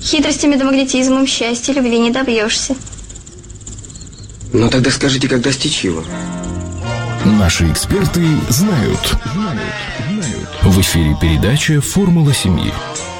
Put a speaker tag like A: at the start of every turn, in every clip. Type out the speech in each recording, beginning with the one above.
A: Хитростями да магнетизмом счастья, любви не добьешься.
B: Ну тогда скажите, как достичь его?
C: Наши эксперты знают. В эфире передача «Формула семьи».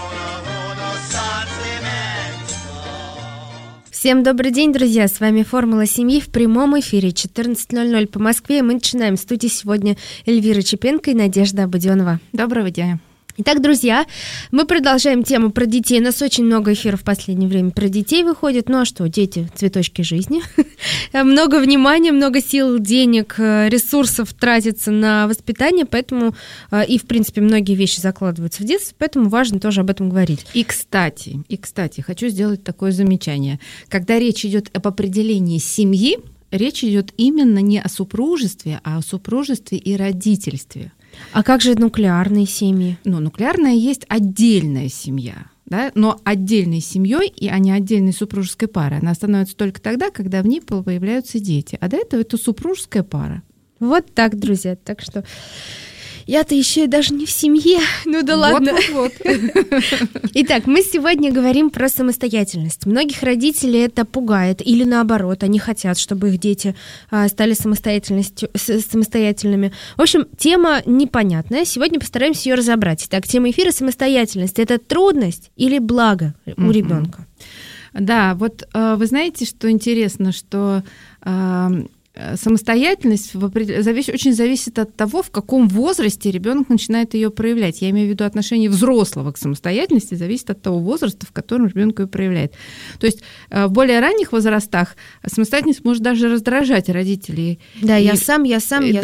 D: Всем добрый день, друзья! С вами «Формула семьи» в прямом эфире 14:00 по Москве. И мы начинаем. В студии сегодня Эльвира Чепенко и Надежда Абадионова.
E: Доброго дня!
D: Итак, друзья, мы продолжаем тему про детей. У нас очень много эфиров в последнее время про детей выходит. Ну а что, дети – цветочки жизни. Много внимания, много сил, денег, ресурсов тратится на воспитание, поэтому и, в принципе, многие вещи закладываются в детстве, поэтому важно тоже об этом говорить.
E: И, кстати, хочу сделать такое замечание. Когда речь идет об определении семьи, речь идет именно не о супружестве, а о супружестве и родительстве.
D: А как же нуклеарные семьи?
E: Ну, нуклеарная есть отдельная семья, да? Но отдельной семьей, а не отдельной супружеской парой, она становится только тогда, когда в ней появляются дети. А до этого это супружеская пара.
D: Вот так, друзья. Так что я-то еще и даже не в семье. Ну да ладно.
E: Вот.
D: Итак, мы сегодня говорим про самостоятельность. Многих родителей это пугает, или наоборот, они хотят, чтобы их дети стали самостоятельными. В общем, тема непонятная. Сегодня постараемся ее разобрать. Итак, тема эфира — самостоятельность. Это трудность или благо у ребенка?
E: Да, вот вы знаете, что интересно, что самостоятельность очень зависит от того, в каком возрасте ребенок начинает ее проявлять. Я имею в виду отношение взрослого к самостоятельности зависит от того возраста, в котором ребенок ее проявляет. То есть в более ранних возрастах самостоятельность может даже раздражать родителей.
D: Да, я сам.
E: Я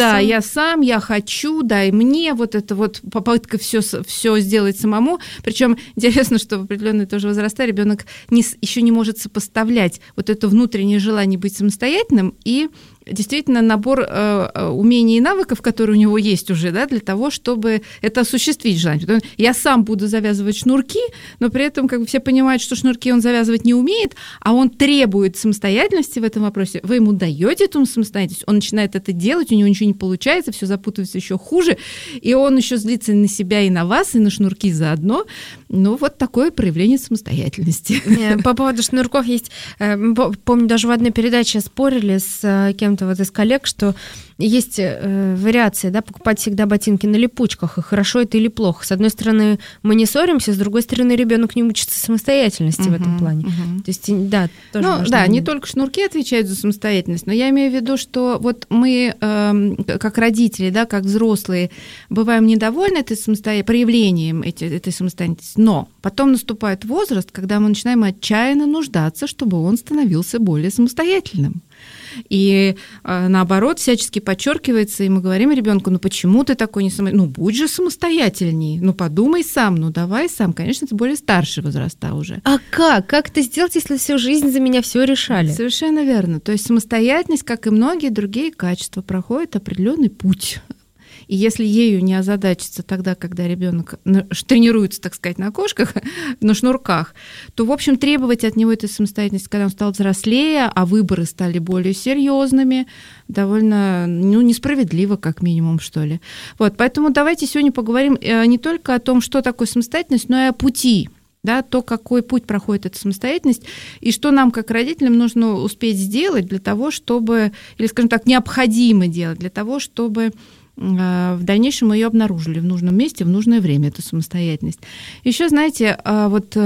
E: хочу, дай мне, вот это вот попытка все сделать самому. Причем интересно, что в определенные тоже возраста ребенок еще не может сопоставлять вот это внутреннее желание быть самостоятельным и действительно набор умений и навыков, которые у него есть уже, да, для того, чтобы это осуществить желание. Я сам буду завязывать шнурки, но при этом как бы все понимают, что шнурки он завязывать не умеет, а он требует самостоятельности в этом вопросе. Вы ему даете эту самостоятельность, он начинает это делать, у него ничего не получается, все запутывается еще хуже, и он еще злится на себя и на вас, и на шнурки заодно. Ну, вот такое проявление самостоятельности.
D: По поводу шнурков есть, помню, даже в одной передаче спорили с кем-то вот из коллег, что есть вариации, да, покупать всегда ботинки на липучках, и хорошо это или плохо. С одной стороны, мы не ссоримся, с другой стороны, ребенок не учится самостоятельности в этом плане. То есть, да, тоже важно.
E: Да, не только шнурки отвечают за самостоятельность, но я имею в виду, что вот мы, как родители, да, как взрослые, бываем недовольны проявлением этой самостоятельности, но потом наступает возраст, когда мы начинаем отчаянно нуждаться, чтобы он становился более самостоятельным. И наоборот, всячески подчеркивается, и мы говорим ребенку: ну почему ты такой не самостоятельный? Ну будь же самостоятельней, ну подумай сам, ну давай сам. Конечно, это более старшие возраста уже.
D: А как? Как это сделать, если всю жизнь за меня все решали?
E: Совершенно верно. То есть самостоятельность, как и многие другие качества, проходит определенный путь. И если ею не озадачиться тогда, когда ребенок тренируется, так сказать, на кошках, на шнурках, то, в общем, требовать от него этой самостоятельности, когда он стал взрослее, а выборы стали более серьезными, довольно несправедливо, как минимум, что ли. Вот, поэтому давайте сегодня поговорим не только о том, что такое самостоятельность, но и о пути. Да, то, какой путь проходит эта самостоятельность, и что нам, как родителям, нужно успеть сделать для того, чтобы, или, скажем так, необходимо делать для того, чтобы в дальнейшем мы ее обнаружили в нужном месте, в нужное время, эту самостоятельность. Еще, знаете, вот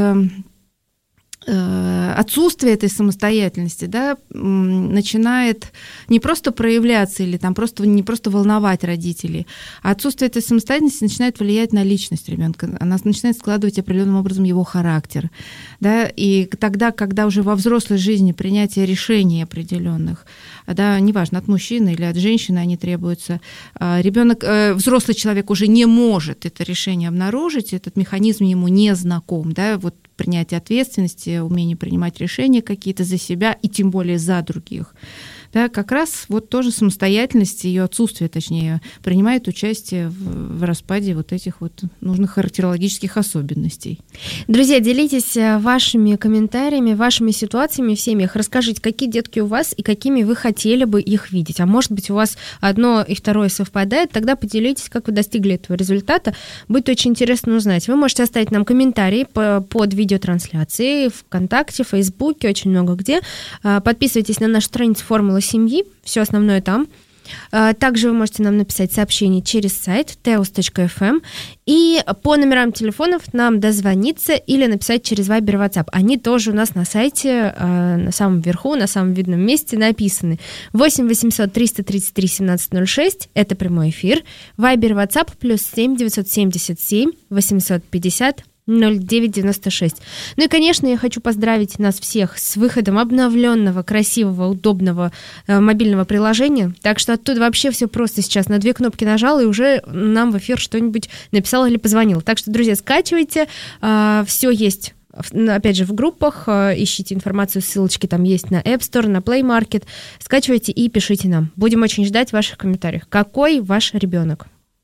E: отсутствие этой самостоятельности, да, начинает не просто проявляться или там не просто волновать родителей, а отсутствие этой самостоятельности начинает влиять на личность ребенка. Она начинает складывать определенным образом его характер. Да, и тогда, когда уже во взрослой жизни принятие решений определенных, да, неважно, от мужчины или от женщины они требуются, взрослый человек уже не может это решение обнаружить, этот механизм ему не знаком, да, вот принятие ответственности, умение принимать решения какие-то за себя и тем более за других. да, как раз вот тоже самостоятельность, ее отсутствие, точнее, принимает участие в распаде вот этих вот нужных характерологических особенностей.
D: Друзья, делитесь вашими комментариями, вашими ситуациями в семьях. Расскажите, какие детки у вас и какими вы хотели бы их видеть. А может быть, у вас одно и второе совпадает, тогда поделитесь, как вы достигли этого результата. Будет очень интересно узнать. Вы можете оставить нам комментарии под видеотрансляцией ВКонтакте, в Фейсбуке, очень много где. Подписывайтесь на нашу страницу «Формула семьи», все основное там. Также вы можете нам написать сообщение через сайт teos.fm и по номерам телефонов нам дозвониться или написать через Viber и WhatsApp. Они тоже у нас на сайте, на самом верху, на самом видном месте написаны. 8 800 333 1706, это прямой эфир. Viber и WhatsApp +7 977 850 0996. Ну и, конечно, я хочу поздравить нас всех с выходом обновленного, красивого, удобного мобильного приложения. Так что оттуда вообще все просто сейчас. На 2 кнопки нажал и уже нам в эфир что-нибудь написал или позвонил. Так что, друзья, скачивайте. Все есть, опять же, в группах. Ищите информацию, ссылочки там есть на App Store, на Play Market. Скачивайте и пишите нам. Будем очень ждать ваших комментариев. Какой ваш ребенок?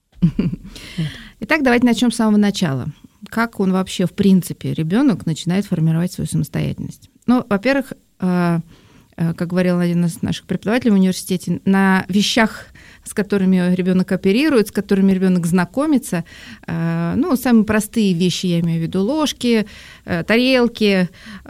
E: Итак, давайте начнем с самого начала. Как он вообще, в принципе, ребенок начинает формировать свою самостоятельность? Ну, во-первых, как говорил один из наших преподавателей в университете, на вещах, с которыми ребенок оперирует, с которыми ребенок знакомится, ну, самые простые вещи, я имею в виду ложки, тарелки,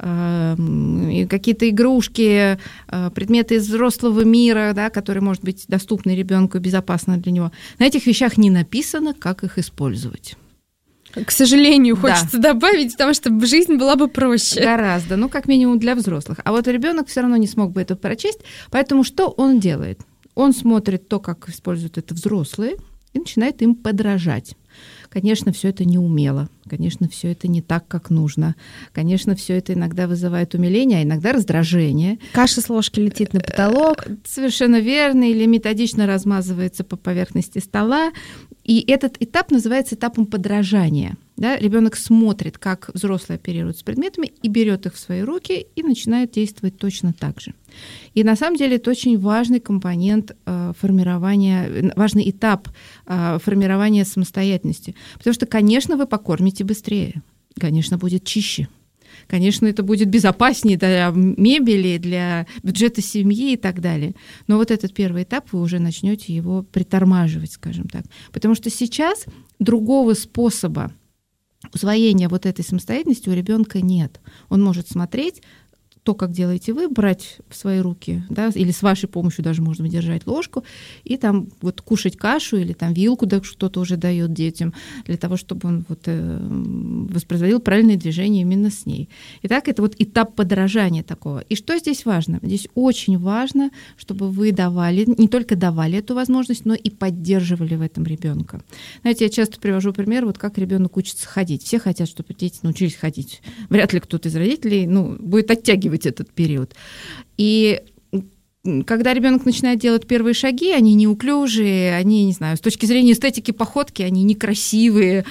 E: какие-то игрушки, предметы из взрослого мира, да, которые, может быть, доступны ребенку и безопасны для него. На этих вещах не написано, как их использовать.
D: К сожалению, хочется добавить, потому что жизнь была бы проще.
E: Гораздо, ну, как минимум для взрослых. А вот ребенок все равно не смог бы это прочесть, поэтому что он делает? Он смотрит то, как используют это взрослые, и начинает им подражать. Конечно, все это неумело, конечно, все это не так, как нужно. Конечно, все это иногда вызывает умиление, а иногда раздражение.
D: Каша с ложки летит на потолок.
E: Совершенно верно, или методично размазывается по поверхности стола. И этот этап называется этапом подражания. Да? Ребенок смотрит, как взрослые оперируют с предметами, и берет их в свои руки и начинает действовать точно так же. И на самом деле это очень важный компонент формирования, важный этап формирования самостоятельности. Потому что, конечно, вы покормите быстрее, конечно, будет чище. Конечно, это будет безопаснее для мебели, для бюджета семьи и так далее. Но вот этот первый этап вы уже начнете его притормаживать, скажем так. Потому что сейчас другого способа усвоения вот этой самостоятельности у ребенка нет. Он может смотреть то, как делаете вы, брать в свои руки, да, или с вашей помощью даже можно держать ложку, и там вот кушать кашу или там вилку, да, что-то уже дает детям, для того, чтобы он вот, воспроизводил правильные движения именно с ней. Итак, это вот этап подражания такого. И что здесь важно? Здесь очень важно, чтобы вы давали, не только давали эту возможность, но и поддерживали в этом ребенка. Знаете, я часто привожу пример, вот как ребенок учится ходить. Все хотят, чтобы дети научились ходить. Вряд ли кто-то из родителей будет оттягивать этот период. И когда ребенок начинает делать первые шаги, они неуклюжие, они, не знаю, с точки зрения эстетики походки, они некрасивые,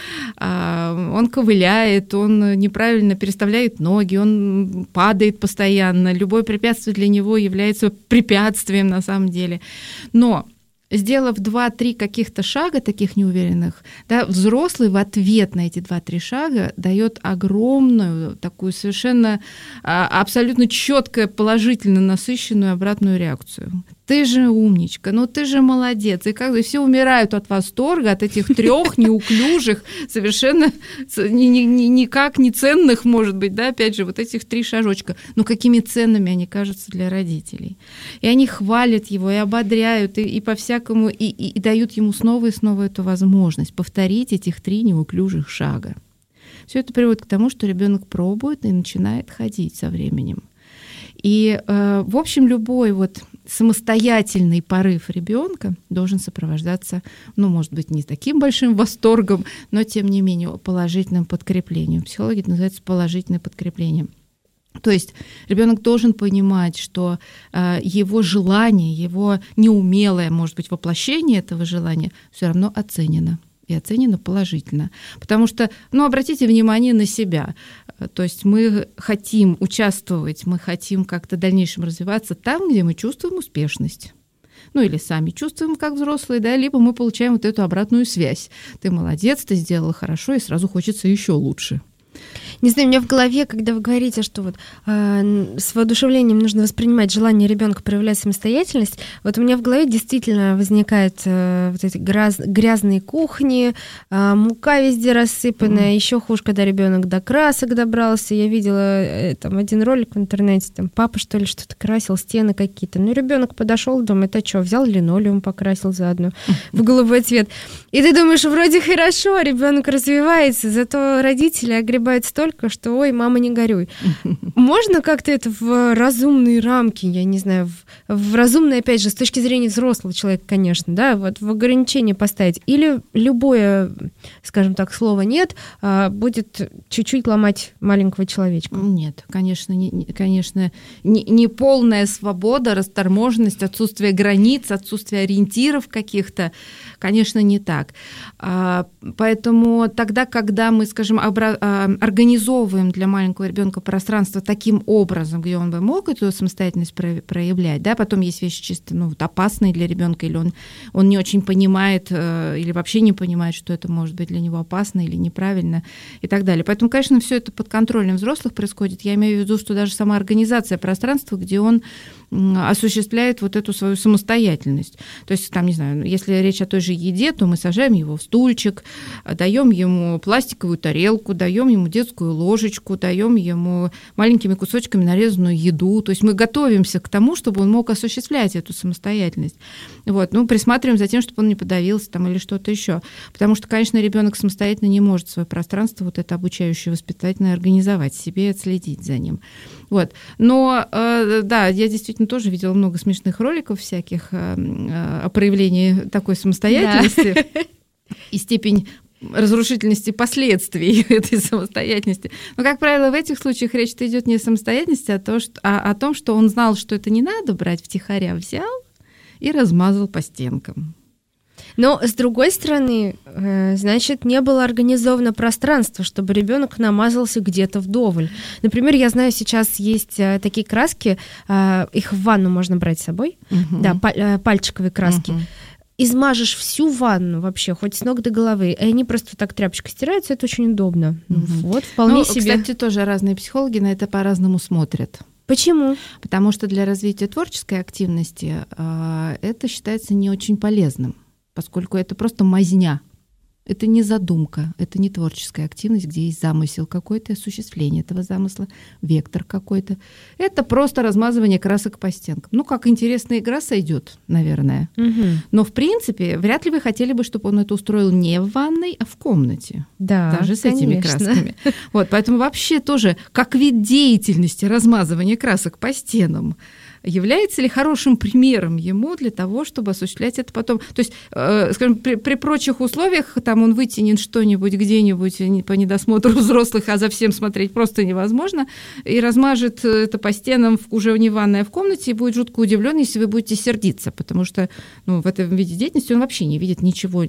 E: он ковыляет, он неправильно переставляет ноги, он падает постоянно, любое препятствие для него является препятствием на самом деле. Но сделав 2-3 каких-то шага, таких неуверенных, да, взрослый в ответ на эти 2-3 шага дает огромную, такую совершенно абсолютно четкую, положительно насыщенную обратную реакцию. Ты же умничка, ты же молодец. И все умирают от восторга, от этих 3 неуклюжих, совершенно никак не ценных, может быть, да, опять же, вот этих 3 шажочка. Но какими ценными они кажутся для родителей. И они хвалят его, и ободряют, и по-всякому, и дают ему снова и снова эту возможность повторить этих 3 неуклюжих шага. Все это приводит к тому, что ребенок пробует и начинает ходить со временем. И, в общем, любой вот самостоятельный порыв ребенка должен сопровождаться, может быть, не таким большим восторгом, но, тем не менее, положительным подкреплением. В психологии это называется положительное подкрепление. То есть ребенок должен понимать, что его желание, его неумелое, может быть, воплощение этого желания все равно оценено. и оценено положительно. Потому что, обратите внимание на себя. То есть мы хотим участвовать, мы хотим как-то в дальнейшем развиваться там, где мы чувствуем успешность. Или сами чувствуем, как взрослые, да, либо мы получаем вот эту обратную связь. Ты молодец, ты сделала хорошо, и сразу хочется еще лучше.
D: Не знаю, у меня в голове, когда вы говорите, что с воодушевлением нужно воспринимать желание ребенка проявлять самостоятельность, у меня в голове действительно возникают эти грязные кухни, мука везде рассыпанная, еще хуже, когда ребенок до красок добрался. Я видела там один ролик в интернете, там папа, что ли, что-то красил, стены какие-то. Ребенок подошел, думает, это что, взял линолеум, покрасил заодно в голубой цвет. И ты думаешь, вроде хорошо, ребенок развивается, зато родители огребают столько, что, ой, мама, не горюй. Можно как-то это в разумные рамки, я не знаю, в разумные, опять же, с точки зрения взрослого человека, конечно, да, в ограничение поставить? Или любое, скажем так, слово «нет» будет чуть-чуть ломать маленького человечка?
E: Нет, конечно, не полная свобода, расторможенность, отсутствие границ, отсутствие ориентиров каких-то, конечно, не так. Поэтому тогда, когда мы, скажем, организовываем для маленького ребенка пространство таким образом, где он бы мог эту самостоятельность проявлять, да, потом есть вещи чисто опасные для ребенка, или он не очень понимает, или вообще не понимает, что это может быть для него опасно или неправильно и так далее. Поэтому, конечно, все это под контролем взрослых происходит. Я имею в виду, что даже сама организация пространства, где он осуществляет вот эту свою самостоятельность. То есть, там, не знаю, если речь о той же еде, то мы сажаем его в стульчик, даем ему пластиковую тарелку, даем ему детскую ложечку, даем ему маленькими кусочками нарезанную еду. То есть мы готовимся к тому, чтобы он мог осуществлять эту самостоятельность. Присматриваем за тем, чтобы он не подавился там, или что-то еще. Потому что, конечно, ребенок самостоятельно не может свое пространство, вот это обучающее, воспитательное, организовать себе и отследить за ним. Но, да, я действительно тоже видела много смешных роликов всяких о проявлении такой самостоятельности и степень разрушительности последствий этой самостоятельности. Но, как правило, в этих случаях речь идет не о самостоятельности, а о том, что он знал, что это не надо брать втихаря, взял и размазал по стенкам.
D: Но, с другой стороны, значит, не было организовано пространство, чтобы ребенок намазался где-то вдоволь. Например, я знаю, сейчас есть такие краски, их в ванну можно брать с собой, да, пальчиковые краски. Измажешь всю ванну вообще, хоть с ног до головы, и они просто так тряпочкой стираются, это очень удобно. Вполне себе.
E: Кстати, тоже разные психологи на это по-разному смотрят.
D: Почему?
E: Потому что для развития творческой активности это считается не очень полезным, поскольку это просто мазня. Это не задумка, это не творческая активность, где есть замысел какой-то, осуществление этого замысла, вектор какой-то. Это просто размазывание красок по стенкам. Как интересная игра сойдет, наверное. Но, в принципе, вряд ли вы хотели бы, чтобы он это устроил не в ванной, а в комнате.
D: Да,
E: даже с этими красками. Поэтому вообще тоже, как вид деятельности размазывания красок по стенам, является ли хорошим примером ему для того, чтобы осуществлять это потом? То есть, скажем, при прочих условиях там он вытянет что-нибудь где-нибудь по недосмотру взрослых, а за всем смотреть просто невозможно, и размажет это по стенам уже не в ванной, а в комнате, и будет жутко удивлен, если вы будете сердиться, потому что в этом виде деятельности он вообще не видит ничего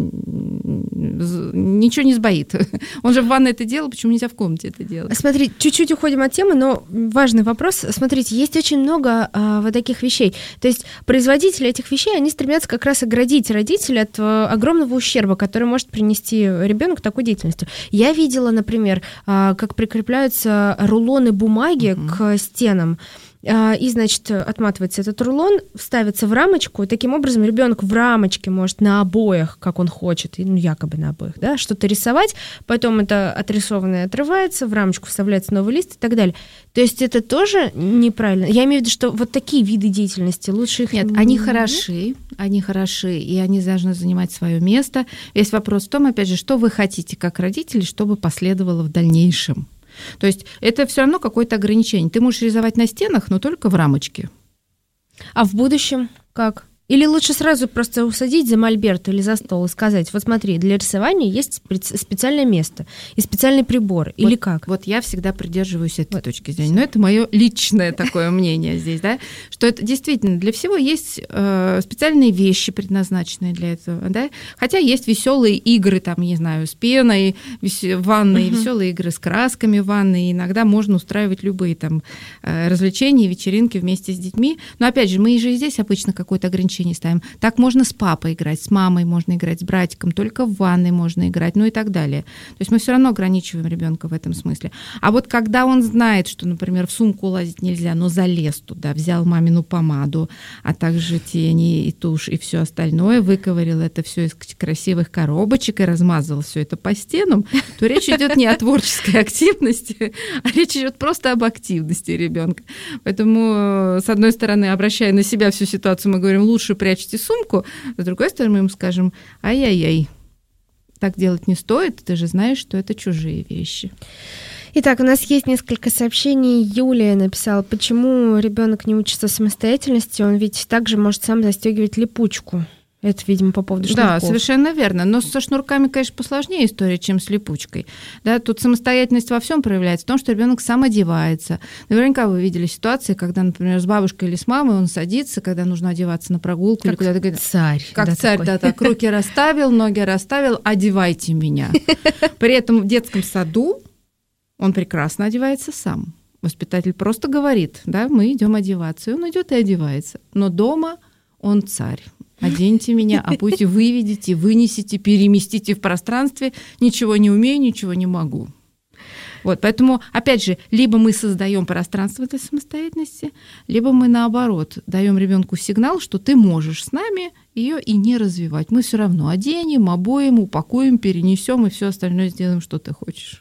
E: не сбоит. Он же в ванной это делал, почему нельзя в комнате это делать?
D: Смотри, чуть-чуть уходим от темы, но важный вопрос. Смотрите, есть очень много вот таких вещей. То есть производители этих вещей, они стремятся как раз оградить родителей от огромного ущерба, который может принести ребенок такой деятельностью. Я видела, например, как прикрепляются рулоны бумаги к стенам. И, значит, отматывается этот рулон, ставится в рамочку, и таким образом ребенок в рамочке может на обоях, как он хочет, якобы на обоях, да, что-то рисовать, потом это отрисованное отрывается, в рамочку вставляется новый лист и так далее. То есть это тоже неправильно. Я имею в виду, что вот такие виды деятельности лучше их...
E: Нет, они хороши, и они должны занимать свое место. Весь вопрос в том, опять же, что вы хотите как родители, чтобы последовало в дальнейшем. То есть это все равно какое-то ограничение. Ты можешь рисовать на стенах, но только в рамочке.
D: А в будущем как? Или лучше сразу просто усадить за мольберт или за стол и сказать, вот смотри, для рисования есть специальное место и специальный прибор, или
E: вот,
D: как?
E: Вот я всегда придерживаюсь этой точки зрения. Но это мое личное такое мнение здесь, да, что это действительно для всего есть специальные вещи, предназначенные для этого, да, хотя есть веселые игры, там, не знаю, с пеной в ванной, веселые игры с красками в ванной, иногда можно устраивать любые там развлечения, вечеринки вместе с детьми, но опять же, мы же и здесь обычно какое-то ограничение ставим. Так можно с папой играть, с мамой можно играть, с братиком, только в ванной можно играть, ну и так далее. То есть мы все равно ограничиваем ребенка в этом смысле. А вот когда он знает, что, например, в сумку лазить нельзя, но залез туда, взял мамину помаду, а также тени и тушь и все остальное, выковырил это все из красивых коробочек и размазал все это по стенам, то речь идет не о творческой активности, а речь идет просто об активности ребенка. Поэтому, с одной стороны, обращая на себя всю ситуацию, мы говорим, лучше прячьте сумку, с другой стороны, мы ему скажем, ай-яй-яй, так делать не стоит, ты же знаешь, что это чужие вещи.
D: Итак, у нас есть несколько сообщений. Юлия написала, почему ребенок не учится самостоятельности, он ведь также может сам застегивать липучку. Это, видимо, по поводу шнурков.
E: Да, совершенно верно. Но со шнурками, конечно, посложнее история, чем с липучкой. Да, тут самостоятельность во всем проявляется в том, что ребенок сам одевается. Наверняка вы видели ситуации, когда, например, с бабушкой или с мамой он садится, когда нужно одеваться на прогулку.
D: Как
E: или куда-то говорит,
D: царь.
E: как
D: да,
E: царь,
D: такой.
E: да, так, руки расставил, ноги расставил, одевайте меня. При этом в детском саду он прекрасно одевается сам. Воспитатель просто говорит, да, мы идем одеваться, и он идет и одевается. Но дома он царь. Оденьте меня, а будете выведите, вынесите, переместите в пространстве. Ничего не умею, ничего не могу. Вот, поэтому, опять же, либо мы создаем пространство для самостоятельности, либо мы, наоборот, даем ребенку сигнал, что ты можешь с нами ее и не развивать. Мы все равно оденем, обоим, упакуем, перенесем и все остальное сделаем, что ты хочешь.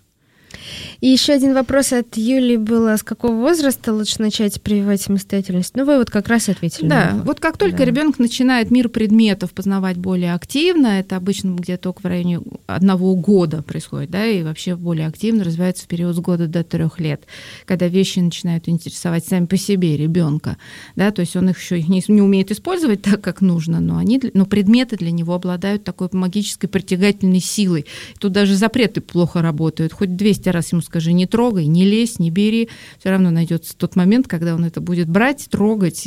D: И еще один вопрос от Юли был, с какого возраста лучше начать прививать самостоятельность? Ну, вы вот как раз ответили.
E: Да, вот как только ребенок начинает мир предметов познавать более активно, это обычно где-то в районе 1 года происходит, да, и вообще более активно развивается в период с года до 3 лет, когда вещи начинают интересовать сами по себе ребенка, да, то есть он их еще не умеет использовать так, как нужно, но предметы для него обладают такой магической притягательной силой. Тут даже запреты плохо работают, хоть 200 раз ему скажи, не трогай, не лезь, не бери, все равно найдется тот момент, когда он это будет брать, трогать,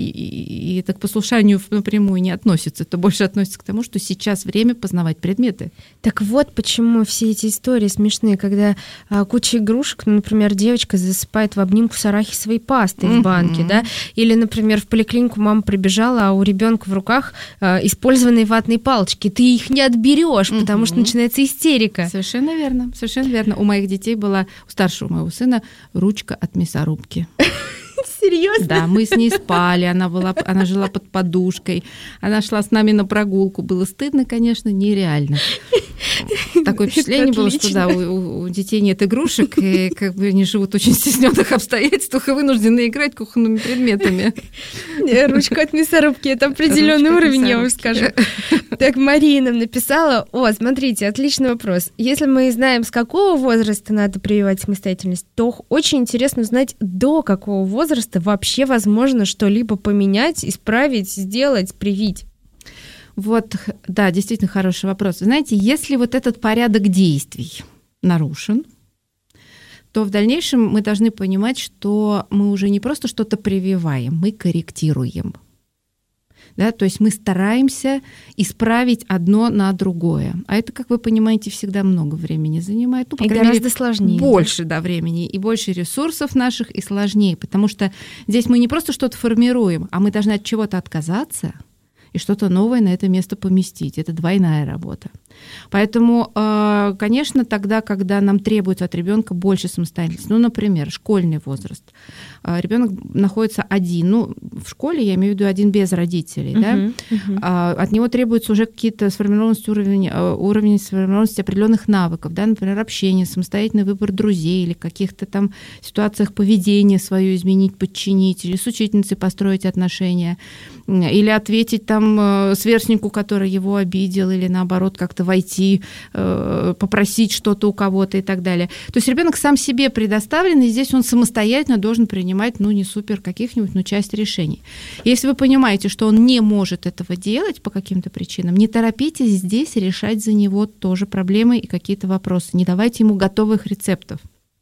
E: и это к послушанию напрямую не относится. Это больше относится к тому, что сейчас время познавать предметы.
D: Так вот почему все эти истории смешные, когда куча игрушек, ну, например, девочка засыпает в обнимку с арахисовой пастой в банке, да, или, например, в поликлинику мама прибежала, а у ребенка в руках использованные ватные палочки. Ты их не отберешь, потому что начинается истерика.
E: Совершенно верно, совершенно верно. У моих детей была, у старшего моего сына, ручка от мясорубки.
D: Серьезно?
E: Да, мы с ней спали, она жила под подушкой, она шла с нами на прогулку. Было стыдно, конечно, нереально. Такое впечатление было, что да, у детей нет игрушек, и как бы они живут в очень стесненных обстоятельствах и вынуждены играть кухонными предметами.
D: Ручка от мясорубки, это определенный уровень, я вам скажу. Так, Марина написала, смотрите, отличный вопрос. Если мы знаем, с какого возраста надо прививать самостоятельность, то очень интересно узнать, до какого возраста вообще возможно что-либо поменять, исправить, сделать, привить.
E: Вот, да, действительно хороший вопрос. Знаете, если вот этот порядок действий нарушен, то в дальнейшем мы должны понимать, что мы уже не просто что-то прививаем, мы корректируем. Да, то есть мы стараемся исправить одно на другое. А это, как вы понимаете, всегда много времени занимает. Ну, по крайней
D: гораздо
E: мере,
D: сложнее.
E: Больше времени и больше ресурсов наших, и сложнее. Потому что здесь мы не просто что-то формируем, а мы должны от чего-то отказаться и что-то новое на это место поместить. Это двойная работа. Поэтому, конечно, тогда, когда нам требуется от ребенка больше самостоятельности, ну, например, школьный возраст, ребенок находится один, в школе, я имею в виду один без родителей, да, от него требуется уже какие-то уровень сформированности определенных навыков, да, например, общение, самостоятельный выбор друзей или каких-то там ситуациях поведения свое изменить, подчинить, или с учительницей построить отношения, или ответить там там сверстнику, который его обидел, или наоборот как-то войти, попросить что-то у кого-то и так далее. То есть ребенок сам себе предоставлен, и здесь он самостоятельно должен принимать, не супер каких-нибудь, но часть решений. Если вы понимаете, что он не может этого делать по каким-то причинам, не торопитесь здесь решать за него тоже проблемы и какие-то вопросы. Не давайте ему готовых рецептов.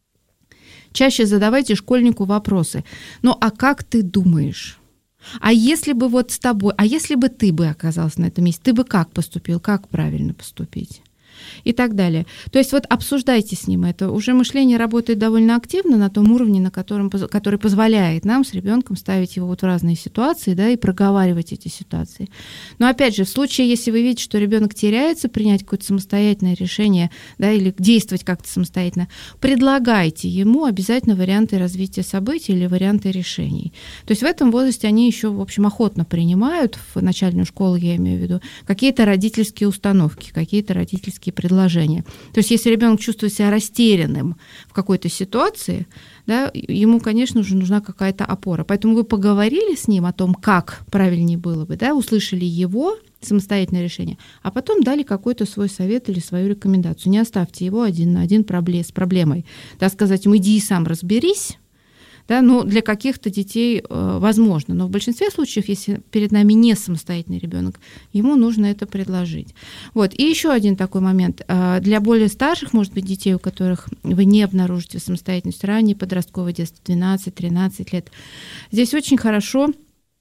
E: Чаще задавайте школьнику вопросы. А как ты думаешь? А если бы вот с тобой, а если бы ты бы оказался на этом месте, ты бы как поступил, как правильно поступить? И так далее. То есть вот обсуждайте с ним это. Уже мышление работает довольно активно на том уровне, который позволяет нам с ребенком ставить его вот в разные ситуации, да, и проговаривать эти ситуации. Но опять же, в случае, если вы видите, что ребенок теряется, принять какое-то самостоятельное решение, да, или действовать как-то самостоятельно, предлагайте ему обязательно варианты развития событий или варианты решений. То есть в этом возрасте они еще, в общем, охотно принимают, в начальную школу я имею в виду, какие-то родительские установки, какие-то родительские предложения. То есть если ребенок чувствует себя растерянным в какой-то ситуации, да, ему, конечно же, нужна какая-то опора. Поэтому вы поговорили с ним о том, как правильнее было бы, да, услышали его самостоятельное решение, а потом дали какой-то свой совет или свою рекомендацию. Не оставьте его один на один с проблемой. Да, сказать ему: иди и сам разберись. Да, для каких-то детей возможно, но в большинстве случаев, если перед нами не самостоятельный ребенок, ему нужно это предложить. Вот. И еще один такой момент. Для более старших, может быть, детей, у которых вы не обнаружите самостоятельность, ранее подростковое детство, 12-13 лет, здесь очень хорошо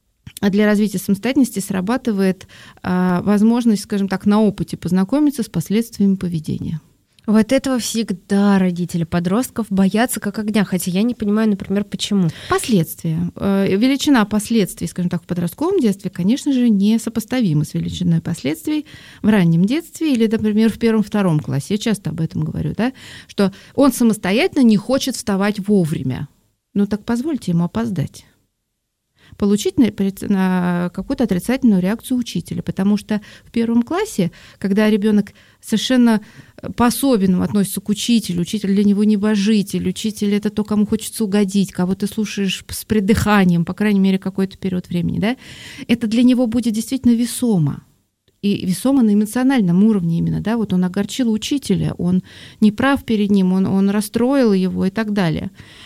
E: для развития самостоятельности срабатывает возможность, скажем так, на опыте познакомиться с последствиями поведения.
D: Вот этого всегда родители подростков боятся как огня, хотя я не понимаю, например, почему.
E: Последствия. Величина последствий, скажем так, в подростковом детстве, конечно же, не сопоставима с величиной последствий в раннем детстве или, например, в 1-2 классе. Я часто об этом говорю, да, что он самостоятельно не хочет вставать вовремя. Так позвольте ему опоздать. Получить на какую-то отрицательную реакцию учителя, потому что в 1 классе, когда ребенок совершенно по-особенному относится к учителю, учитель для него небожитель, учитель — это то, кому хочется угодить, кого ты слушаешь с придыханием, по крайней мере, какой-то период времени, да, это для него будет действительно весомо. И весомо на эмоциональном уровне именно, да, вот он огорчил учителя, он не прав перед ним, он расстроил его и так далее.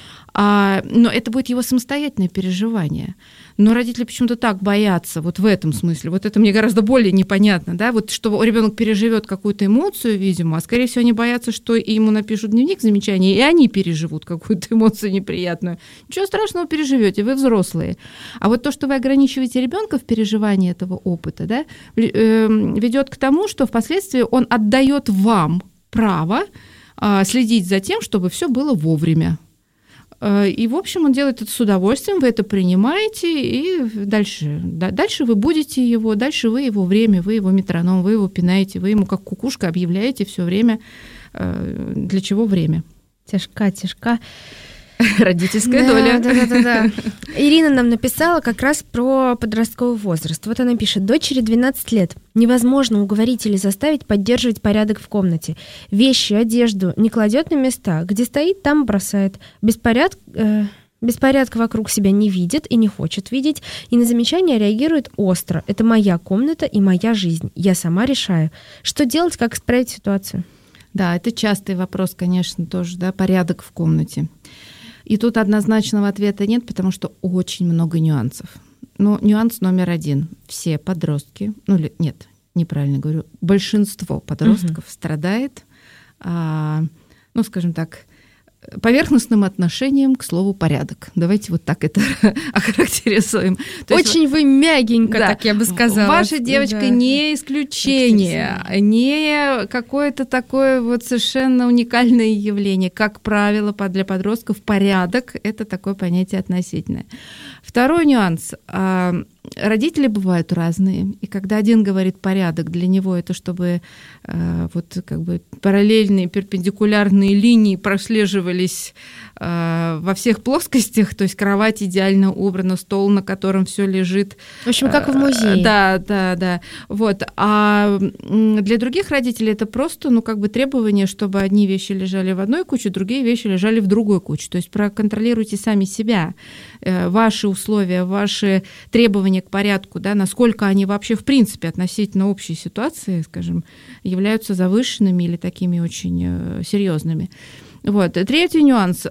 E: Но это будет его самостоятельное переживание. Но родители почему-то так боятся вот в этом смысле. Вот это мне гораздо более непонятно, да, вот что ребенок переживет какую-то эмоцию, видимо, а скорее всего они боятся, что ему напишут дневник замечаний, и они переживут какую-то эмоцию неприятную. Ничего страшного, переживете, вы взрослые. А вот то, что вы ограничиваете ребенка в переживании этого опыта, да, ведет к тому, что впоследствии он отдает вам право следить за тем, чтобы все было вовремя. И, в общем, он делает это с удовольствием, вы это принимаете, и дальше вы будете его, дальше вы его время, вы его метроном, вы его пинаете, вы ему как кукушка объявляете все время, для чего время.
D: Тяжка.
E: Родительская доля.
D: Да. Ирина нам написала как раз про подростковый возраст. Вот она пишет: дочери 12 лет. Невозможно уговорить или заставить поддерживать порядок в комнате. Вещи, одежду не кладет на места. Где стоит, там бросает. Беспорядка вокруг себя не видит и не хочет видеть. И на замечания реагирует остро. Это моя комната и моя жизнь. Я сама решаю. Что делать, как исправить ситуацию?
E: Да, это частый вопрос, конечно, тоже, да, порядок в комнате. И тут однозначного ответа нет, потому что очень много нюансов. Нюанс номер 1. Все подростки, нет, неправильно говорю, большинство подростков страдает, скажем так, поверхностным отношением к слову «порядок». Давайте вот так это охарактеризуем.
D: Очень вы мягенько,
E: да,
D: так я бы сказала.
E: Ваша девочка не исключение, не какое-то такое вот совершенно уникальное явление. Как правило, для подростков порядок — это такое понятие относительное. Второй нюанс. Родители бывают разные, и когда один говорит порядок, для него это чтобы параллельные перпендикулярные линии прослеживали выровнялись во всвсех плоскостях, то есть кровать идеально убрана, стол, на котором все лежит.
D: В общем, как в музее.
E: Да. Вот. А для других родителей это просто, требование, чтобы одни вещи лежали в одной куче, другие вещи лежали в другой куче. То есть проконтролируйте сами себя, ваши условия, ваши требования к порядку, да, насколько они вообще в принципе относительно общей ситуации, скажем, являются завышенными или такими очень серьезными. Вот. Третий нюанс.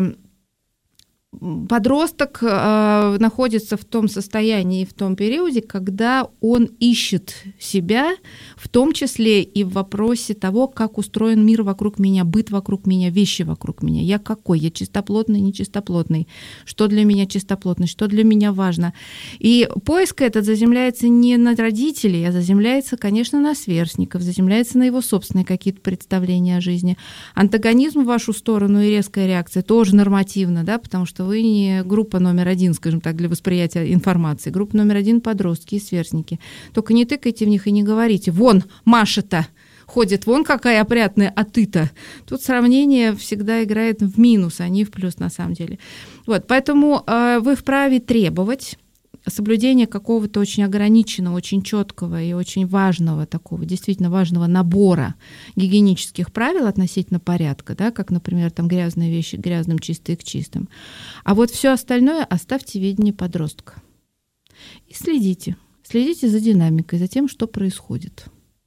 E: Подросток находится в том состоянии, в том периоде, когда он ищет себя, в том числе и в вопросе того, как устроен мир вокруг меня, быт вокруг меня, вещи вокруг меня. Я какой? Я чистоплотный, нечистоплотный? Что для меня чистоплотность? Что для меня важно? И поиск этот заземляется не на родителей, а заземляется, конечно, на сверстников, заземляется на его собственные какие-то представления о жизни. Антагонизм в вашу сторону и резкая реакция тоже нормативно, да, потому что вы не группа номер один, скажем так, для восприятия информации. Группа номер один — подростки и сверстники. Только не тыкайте в них и не говорите: вон, Маша-то ходит, вон какая опрятная, а ты-то. Тут сравнение всегда играет в минус, а не в плюс на самом деле. Вот, поэтому вы вправе требовать соблюдения какого-то очень ограниченного, очень четкого и очень важного, такого действительно важного набора гигиенических правил относительно порядка, да, как, например, там грязные вещи к грязным, чистые к чистым. А вот все остальное оставьте в ведении подростка. И следите за динамикой, за тем, что происходит.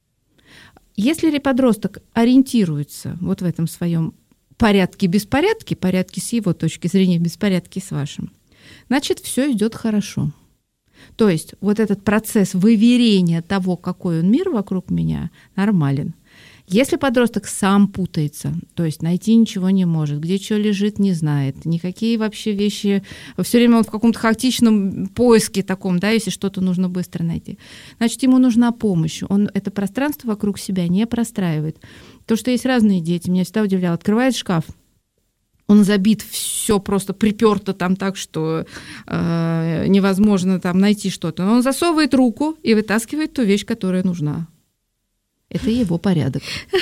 E: Если подросток ориентируется вот в этом своем порядке-беспорядке, порядке с его точки зрения, беспорядке с вашим, значит, все идет хорошо. То есть вот этот процесс выверения того, какой он мир вокруг меня, нормален. Если подросток сам путается, то есть найти ничего не может, где что лежит, не знает, никакие вообще вещи, все время он в каком-то хаотичном поиске таком, да, если что-то нужно быстро найти, значит, ему нужна помощь. Он это пространство вокруг себя не простраивает. То, что есть разные дети, меня всегда удивляло. Открывает шкаф, он забит, все просто приперто там так, что невозможно там найти что-то. Но он засовывает руку и вытаскивает ту вещь, которая нужна. Это его порядок.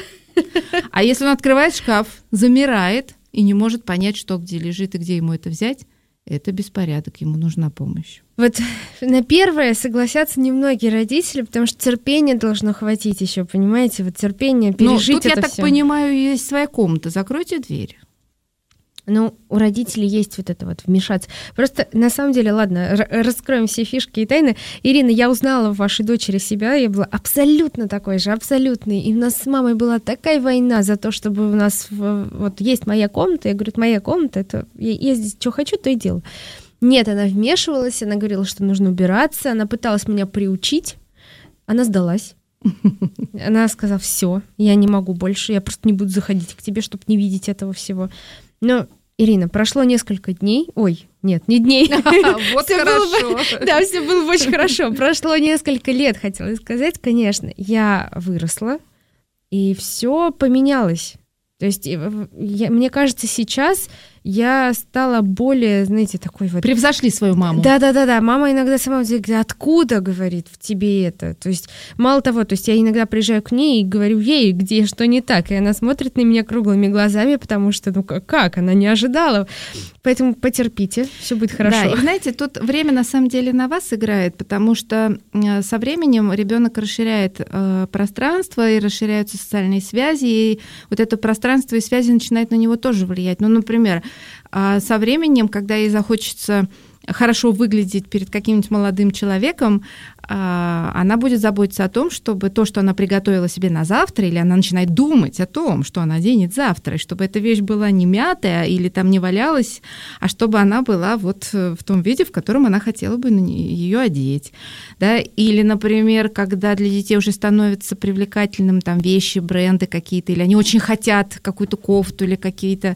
E: А если он открывает шкаф, замирает и не может понять, что где лежит и где ему это взять, это беспорядок, ему нужна помощь.
D: Вот на первое согласятся немногие родители, потому что терпения должно хватить еще, понимаете? Вот терпение пережить
E: тут,
D: это
E: я так
D: всё.
E: понимаю, есть своя комната. Закройте дверь.
D: Ну, у родителей есть вот это вот вмешаться. Просто, на самом деле, ладно, раскроем все фишки и тайны. Ирина, я узнала в вашей дочери себя, я была абсолютно такой же, абсолютной. И у нас с мамой была такая война за то, чтобы у нас вот есть моя комната. Я говорю, это моя комната, это я здесь что хочу, то и делаю. Нет, она вмешивалась, она говорила, что нужно убираться, она пыталась меня приучить, она сдалась. Она сказала, все, я не могу больше, я просто не буду заходить к тебе, чтобы не видеть этого всего. Но, Ирина, прошло несколько дней. Ой, нет, не дней.
E: Вот хорошо.
D: Да, все было очень хорошо. Прошло несколько лет, хотела сказать, конечно. Я выросла, и все поменялось. То есть, мне кажется, сейчас я стала более, знаете, такой вот...
E: Превзошли свою маму.
D: Да. Мама иногда сама говорит, откуда, говорит, в тебе это? То есть, мало того, то есть я иногда приезжаю к ней и говорю ей, где что не так, и она смотрит на меня круглыми глазами, потому что, ну как, она не ожидала. Поэтому потерпите, все будет хорошо.
E: Да, и знаете, тут время на самом деле на вас играет, потому что со временем ребенок расширяет пространство и расширяются социальные связи, и вот это пространство и связи начинает на него тоже влиять. Ну, например, со временем, когда ей захочется хорошо выглядеть перед каким-нибудь молодым человеком, она будет заботиться о том, чтобы то, что она приготовила себе на завтра, или она начинает думать о том, что она оденет завтра, и чтобы эта вещь была не мятая или там не валялась, а чтобы она была вот в том виде, в котором она хотела бы ее одеть. Да? Или, например, когда для детей уже становится привлекательным там вещи, бренды какие-то, или они очень хотят какую-то кофту или какие-то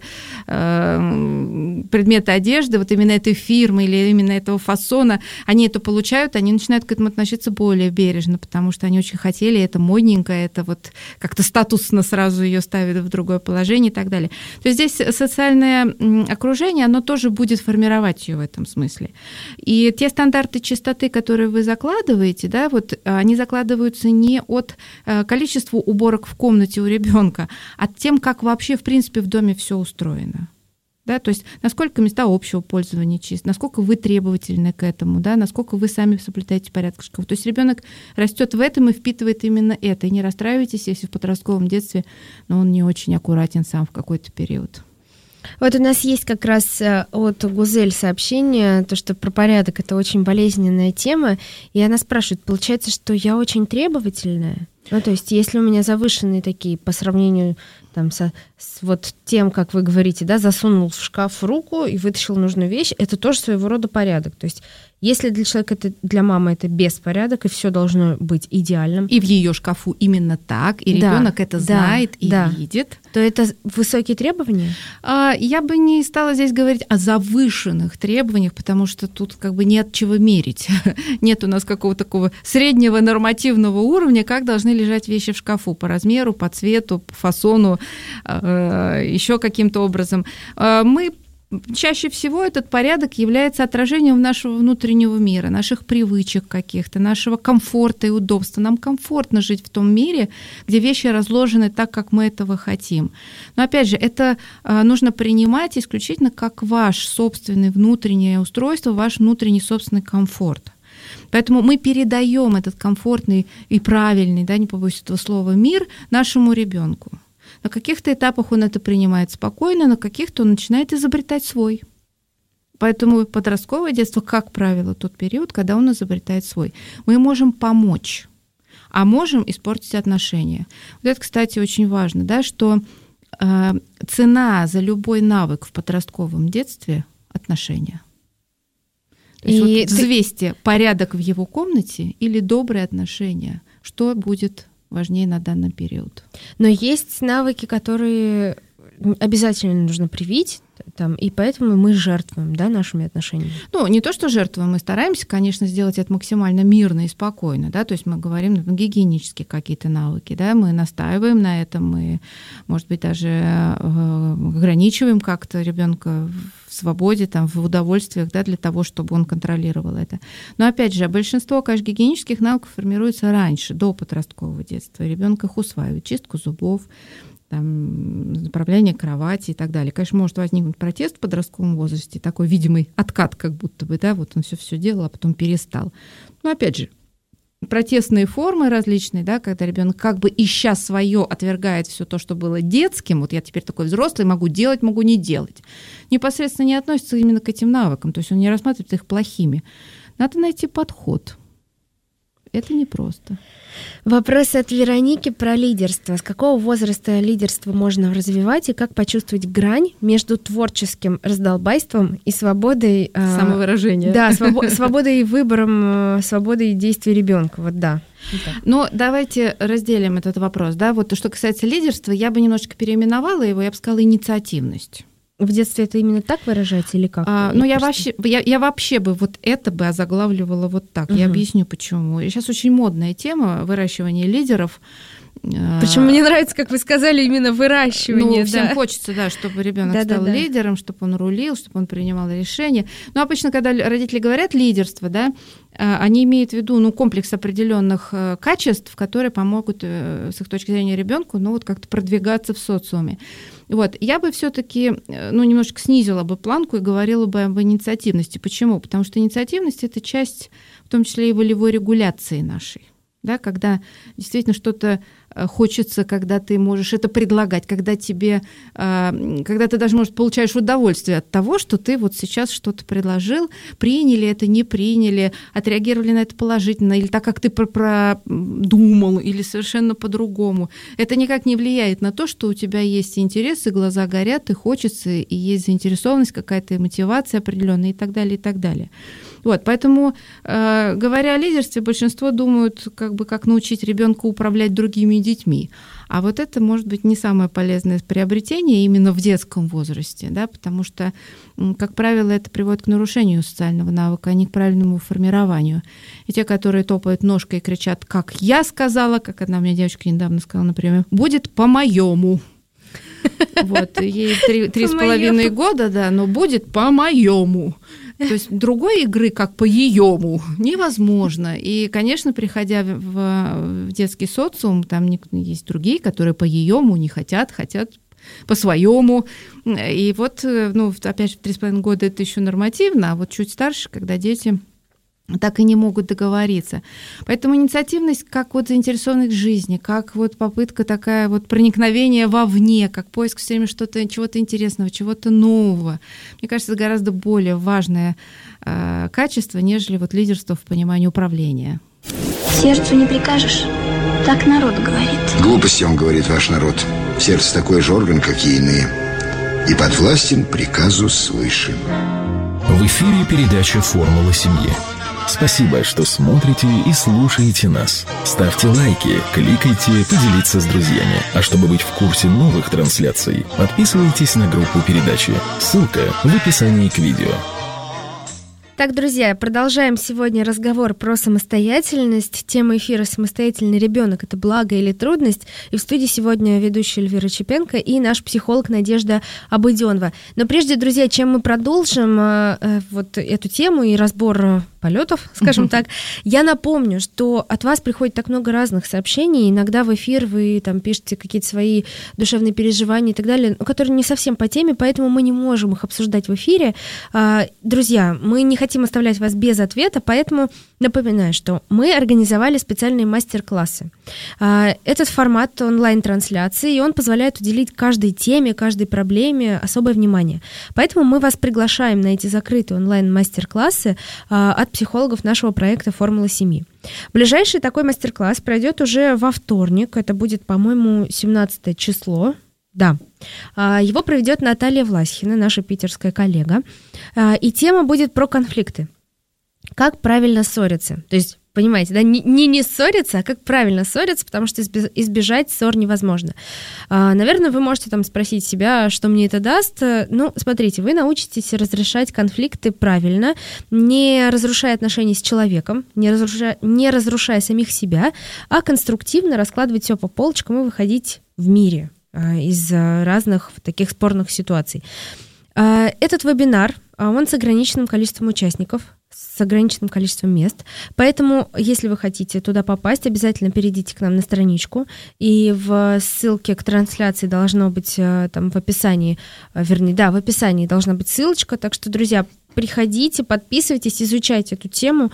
E: предметы одежды, вот именно этой фирмы или именно этого фасона, они это получают, они начинают к этому относиться более бережно, потому что они очень хотели, это модненькое, это вот как-то статусно сразу ее ставит в другое положение и так далее. То есть здесь социальное окружение, оно тоже будет формировать ее в этом смысле. И те стандарты чистоты, которые вы закладываете, да, вот они закладываются не от количества уборок в комнате у ребенка, а от тем, как вообще, в принципе, в доме все устроено. Да, то есть насколько места общего пользования чисты, насколько вы требовательны к этому, да, насколько вы сами соблюдаете порядок шкафов. То есть ребенок растет в этом и впитывает именно это. И не расстраивайтесь, если в подростковом детстве он не очень аккуратен сам в какой-то период.
D: Вот у нас есть как раз от Гузель сообщение, то, что про порядок — это очень болезненная тема, и она спрашивает, получается, что я очень требовательная? Ну, то есть, если у меня завышенные такие по сравнению там, с вот тем, как вы говорите, да, засунул в шкаф руку и вытащил нужную вещь, это тоже своего рода порядок. То есть, если для человека, это, для мамы это беспорядок, и все должно быть идеальным.
E: И в ее шкафу именно так, и ребенок это знает и видит.
D: То это высокие требования?
E: Я бы не стала здесь говорить о завышенных требованиях, потому что тут как бы нет чего мерить. Нет у нас какого-то такого среднего нормативного уровня, как должны лежать вещи в шкафу по размеру, по цвету, по фасону, еще каким-то образом. Мы чаще всего этот порядок является отражением нашего внутреннего мира, наших привычек каких-то, нашего комфорта и удобства. Нам комфортно жить в том мире, где вещи разложены так, как мы этого хотим. Но опять же, это нужно принимать исключительно как ваш собственный внутреннее устройство, ваш внутренний собственный комфорт. Поэтому мы передаем этот комфортный и правильный, да, не побоюсь этого слова, мир нашему ребенку. На каких-то этапах он это принимает спокойно, на каких-то он начинает изобретать свой. Поэтому подростковое детство, как правило, тот период, когда он изобретает свой. Мы можем помочь, а можем испортить отношения. Вот это, кстати, очень важно, да, что цена за любой навык в подростковом детстве – отношения. То есть вот взвесьте порядок в его комнате или добрые отношения, что будет важнее на данный период.
D: Но есть навыки, которые обязательно нужно привить, там, и поэтому мы жертвуем, да, нашими отношениями.
E: Ну, не то, что жертвуем, мы стараемся, конечно, сделать это максимально мирно и спокойно, да, то есть мы говорим, гигиенические какие-то навыки, да, мы настаиваем на этом, мы, может быть, даже ограничиваем как-то ребенка в свободе, там, в удовольствиях, да, для того, чтобы он контролировал это. Но, опять же, большинство, конечно, гигиенических навыков формируется раньше, до подросткового детства, ребенок их усваивает, чистку зубов, там, заправление кровати и так далее. Конечно, может возникнуть протест в подростковом возрасте, такой видимый откат как будто бы, да, вот он все делал, а потом перестал. Но опять же, протестные формы различные, да, когда ребенок как бы ища свое отвергает все то, что было детским, вот я теперь такой взрослый, могу делать, могу не делать, непосредственно не относится именно к этим навыкам, то есть он не рассматривает их плохими. Надо найти подход. Это непросто.
D: Вопрос от Вероники про лидерство. С какого возраста лидерство можно развивать и как почувствовать грань между творческим раздолбайством и свободой
E: самовыражения?
D: Да, свободой и выбором, свободой действий ребенка. Вот да.
E: Но давайте разделим этот вопрос. Да? Вот что касается лидерства, я бы немножечко переименовала его, я бы сказала инициативность.
D: В детстве это именно так выражается или как?
E: Ну, я вообще бы вот это бы озаглавливала вот так. Я объясню, почему. И сейчас очень модная тема выращивания лидеров.
D: Причем мне нравится, как вы сказали, именно выращивание.
E: Ну, всем хочется, да, чтобы ребенок стал лидером, чтобы он рулил, чтобы он принимал решения. Но обычно, когда родители говорят лидерство, да, они имеют в виду комплекс определенных качеств, которые помогут с их точки зрения ребенку вот как-то продвигаться в социуме. Вот. Я бы все-таки немножечко снизила бы планку и говорила бы об инициативности. Почему? Потому что инициативность – это часть, в том числе и волевой регуляции нашей. Да, когда действительно что-то хочется, когда ты можешь это предлагать, когда ты даже, может, получаешь удовольствие от того, что ты вот сейчас что-то предложил, приняли это, не приняли, отреагировали на это положительно, или так, как ты продумал, или совершенно по-другому. Это никак не влияет на то, что у тебя есть интересы, глаза горят, и хочется, и есть заинтересованность, какая-то мотивация определенная, и так далее, и так далее. Вот, поэтому, говоря о лидерстве, большинство думают, как научить ребенка управлять другими детьми. А вот это может быть не самое полезное приобретение именно в детском возрасте, да, потому что, как правило, это приводит к нарушению социального навыка, а не к правильному формированию. И те, которые топают ножкой и кричат, как я сказала, как одна у меня девочка недавно сказала, например, будет по-моему. Вот, ей 3,5 года, да, но будет по-моему. То есть другой игры, как по-еему, невозможно. И, конечно, приходя в детский социум, там есть другие, которые по-еему не хотят по-своему. И вот, опять же, в 3,5 года это еще нормативно, а вот чуть старше, когда дети так и не могут договориться. Поэтому инициативность как вот заинтересованность в жизни, как вот попытка такая вот проникновения вовне, как поиск все время чего-то интересного, чего-то нового. Мне кажется, это гораздо более важное качество, нежели вот лидерство в понимании управления.
A: Сердцу не прикажешь, так народ говорит.
F: Глупости, он говорит, ваш народ. Сердце такой же орган, как и иные, и подвластен приказу свыше.
C: В эфире передача «Формула семьи». Спасибо, что смотрите и слушаете нас. Ставьте лайки, кликайте, поделиться с друзьями. А чтобы быть в курсе новых трансляций, подписывайтесь на группу передачи. Ссылка в описании к видео.
D: Так, друзья, продолжаем сегодня разговор про самостоятельность. Тема эфира «Самостоятельный ребенок – это благо или трудность?». И в студии сегодня ведущая Эльвира Чепенко и наш психолог Надежда Абуденова. Но прежде, друзья, чем мы продолжим вот эту тему и разбор полетов, скажем так, я напомню, что от вас приходит так много разных сообщений. Иногда в эфир вы там пишете какие-то свои душевные переживания и так далее, которые не совсем по теме, поэтому мы не можем их обсуждать в эфире. Друзья, мы не хотим оставлять вас без ответа, поэтому напоминаю, что мы организовали специальные мастер-классы. Этот формат онлайн-трансляции, и он позволяет уделить каждой теме, каждой проблеме особое внимание. Поэтому мы вас приглашаем на эти закрытые онлайн-мастер-классы от психологов нашего проекта «Формула семьи». Ближайший такой мастер-класс пройдет уже во вторник, это будет, по-моему, 17 число. Да, его проведет Наталья Власхина, наша питерская коллега, и тема будет про конфликты. Как правильно ссориться? То есть, понимаете, да, не ссориться, а как правильно ссориться, потому что избежать ссор невозможно. Наверное, вы можете там спросить себя, что мне это даст. Ну, смотрите, вы научитесь разрешать конфликты правильно, не разрушая отношения с человеком, не разрушая самих себя, а конструктивно раскладывать все по полочкам и выходить в мире из разных таких спорных ситуаций. Этот вебинар, он с ограниченным количеством участников, с ограниченным количеством мест. Поэтому, если вы хотите туда попасть, обязательно перейдите к нам на страничку. И в ссылке к трансляции должно быть там в описании, в описании должна быть ссылочка. Так что, друзья, приходите, подписывайтесь, изучайте эту тему.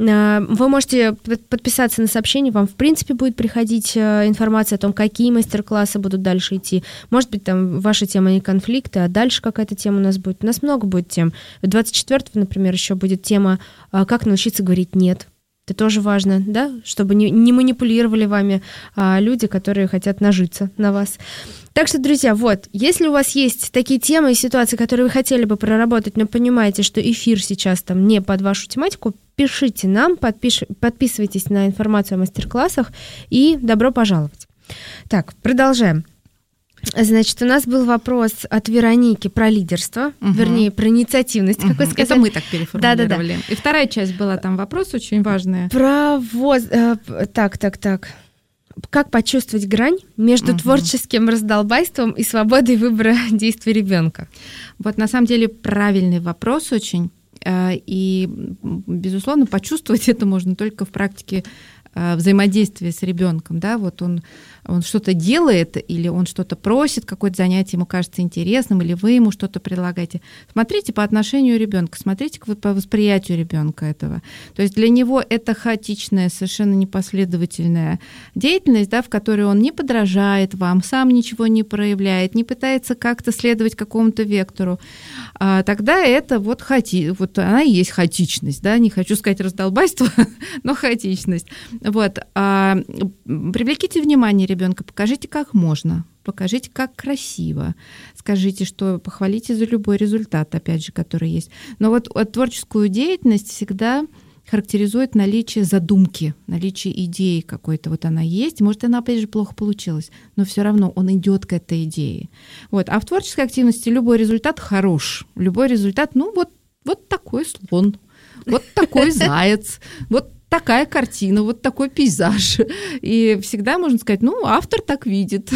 D: Вы можете подписаться на сообщение, вам, в принципе, будет приходить информация о том, какие мастер-классы будут дальше идти. Может быть, там ваша тема не конфликты, а дальше какая-то тема у нас будет. У нас много будет тем. 24-го, например, еще будет тема «Как научиться говорить нет». Это тоже важно, да, чтобы не манипулировали вами люди, которые хотят нажиться на вас. Так что, друзья, вот, если у вас есть такие темы и ситуации, которые вы хотели бы проработать, но понимаете, что эфир сейчас там не под вашу тематику, пишите нам, подписывайтесь на информацию о мастер-классах и добро пожаловать. Так, продолжаем. Значит, у нас был вопрос от Вероники про лидерство, вернее, про инициативность, как вы сказали.
E: Это мы так переформулировали.
D: Да.
E: И вторая часть была там вопрос очень важный.
D: Про Так. Как почувствовать грань между творческим раздолбайством и свободой выбора действий ребенка?
E: Вот на самом деле правильный вопрос очень. И, безусловно, почувствовать это можно только в практике взаимодействия с ребенком, да, вот он что-то делает, или он что-то просит, какое-то занятие ему кажется интересным, или вы ему что-то предлагаете. Смотрите по отношению ребенка, смотрите по восприятию ребенка этого. То есть для него это хаотичная, совершенно непоследовательная деятельность, да, в которой он не подражает вам, сам ничего не проявляет, не пытается как-то следовать какому-то вектору. Тогда это вот она и есть хаотичность, да, не хочу сказать раздолбайство, но хаотичность. Вот. Привлеките внимание ребенка, покажите, как можно, покажите, как красиво, скажите, что похвалите за любой результат, опять же, который есть. Но вот творческую деятельность всегда характеризует наличие задумки, наличие идеи какой-то. Вот она есть, может, она, опять же, плохо получилась, но все равно он идет к этой идее. Вот. А в творческой активности любой результат хорош. Любой результат, вот такой слон, вот такой заяц, вот такая картина, вот такой пейзаж. И всегда можно сказать, автор так видит.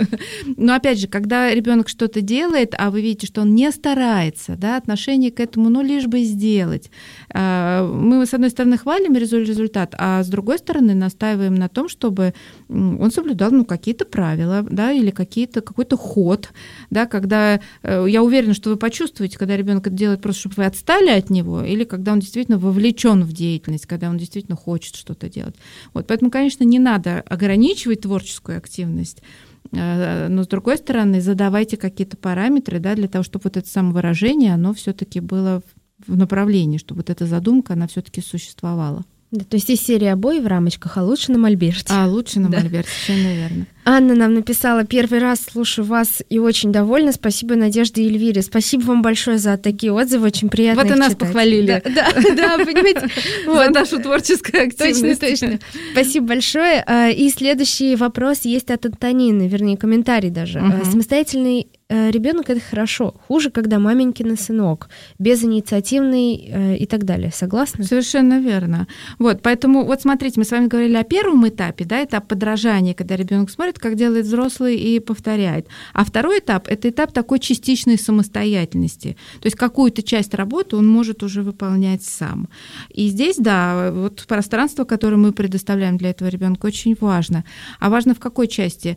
E: Но опять же, когда ребенок что-то делает, а вы видите, что он не старается, да, отношение к этому, лишь бы сделать. Мы, с одной стороны, хвалим результат, а с другой стороны, настаиваем на том, чтобы он соблюдал какие-то правила, да, или какой-то ход. Да, когда я уверена, что вы почувствуете, когда ребенок это делает просто, чтобы вы отстали от него, или когда он действительно вовлечен в деятельность, когда он действительно хочет что-то делать. Вот, поэтому, конечно, не надо ограничивать творческую активность, но, с другой стороны, задавайте какие-то параметры, да, для того, чтобы вот это самовыражение, оно все-таки было в направлении, чтобы вот эта задумка, она все-таки существовала.
D: Да, то есть есть серия обои в рамочках, а лучше на мольберте.
E: Лучше на мольберте, совершенно верно.
D: Анна нам написала: первый раз слушаю вас и очень довольна. Спасибо Надежде и Эльвире. Спасибо вам большое за такие отзывы, очень приятно их
E: читать. Вот и нас
D: читать.
E: похвалили.
D: Да, понимаете.
E: За нашу творческую активность.
D: Точно. Спасибо большое. И следующий вопрос есть от Антонины, вернее, комментарий даже. Самостоятельный ребенок — это хорошо. Хуже, когда маменькин сынок, безинициативный и так далее. Согласны?
E: Совершенно верно. Вот, поэтому, вот смотрите, мы с вами говорили о первом этапе, да, этап подражания, когда ребенок смотрит, как делает взрослый, и повторяет. А второй этап — это этап такой частичной самостоятельности. То есть какую-то часть работы он может уже выполнять сам. И здесь, да, вот пространство, которое мы предоставляем для этого ребенка, очень важно. А важно в какой части?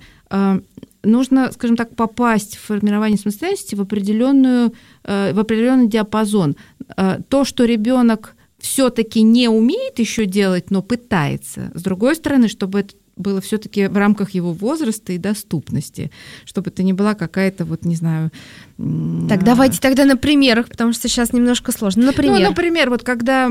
E: Нужно, скажем так, попасть в формирование самостоятельности в определенный диапазон. То, что ребенок все-таки не умеет еще делать, но пытается. С другой стороны, чтобы это было все-таки в рамках его возраста и доступности, чтобы это не была какая-то, не знаю...
D: Так, давайте тогда на примерах, потому что сейчас немножко сложно.
E: Например, вот когда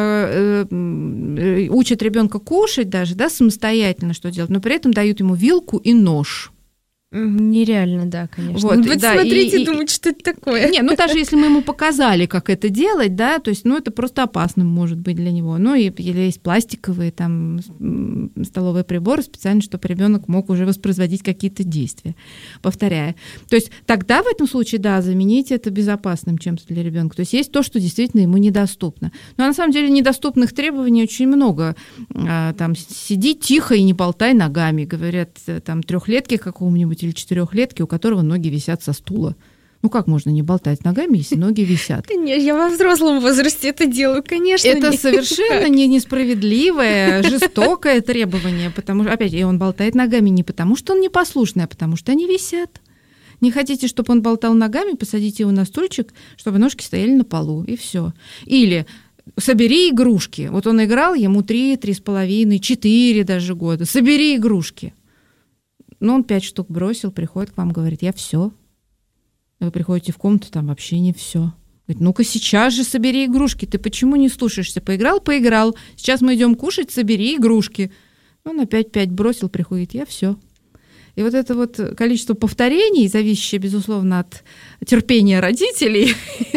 E: учат ребенка кушать даже, да, самостоятельно что делать, но при этом дают ему вилку и нож.
D: Нереально, да, конечно.
E: Вот,
D: вы смотрите и думаете, что это такое.
E: Не, даже если мы ему показали, как это делать, да, то есть, это просто опасно может быть для него. Или есть пластиковые там столовые приборы специально, чтобы ребенок мог уже воспроизводить какие-то действия, повторяя. То есть тогда в этом случае, да, заменить это безопасным чем-то для ребенка. То есть есть то, что действительно ему недоступно. Но на самом деле недоступных требований очень много. Там сиди тихо и не болтай ногами, говорят там 3-летки какому-нибудь или 4-летки, у которого ноги висят со стула. Как можно не болтать ногами, если ноги висят?
D: Нет, я во взрослом возрасте это делаю, конечно.
E: Это совершенно несправедливое, жестокое требование, потому что, опять, он болтает ногами не потому, что он непослушный, а потому что они висят. Не хотите, чтобы он болтал ногами, посадите его на стульчик, чтобы ножки стояли на полу, и все. Или собери игрушки. Вот он играл, ему 3, 3,5, 4 даже года. Собери игрушки. Он 5 штук бросил, приходит к вам, говорит: я все. Вы приходите в комнату, там вообще не все. Говорит: ну-ка сейчас же собери игрушки. Ты почему не слушаешься? Поиграл. Сейчас мы идем кушать, собери игрушки. Он опять 5 бросил, приходит: я все. И вот это вот количество повторений, зависящее, безусловно, от терпения родителей,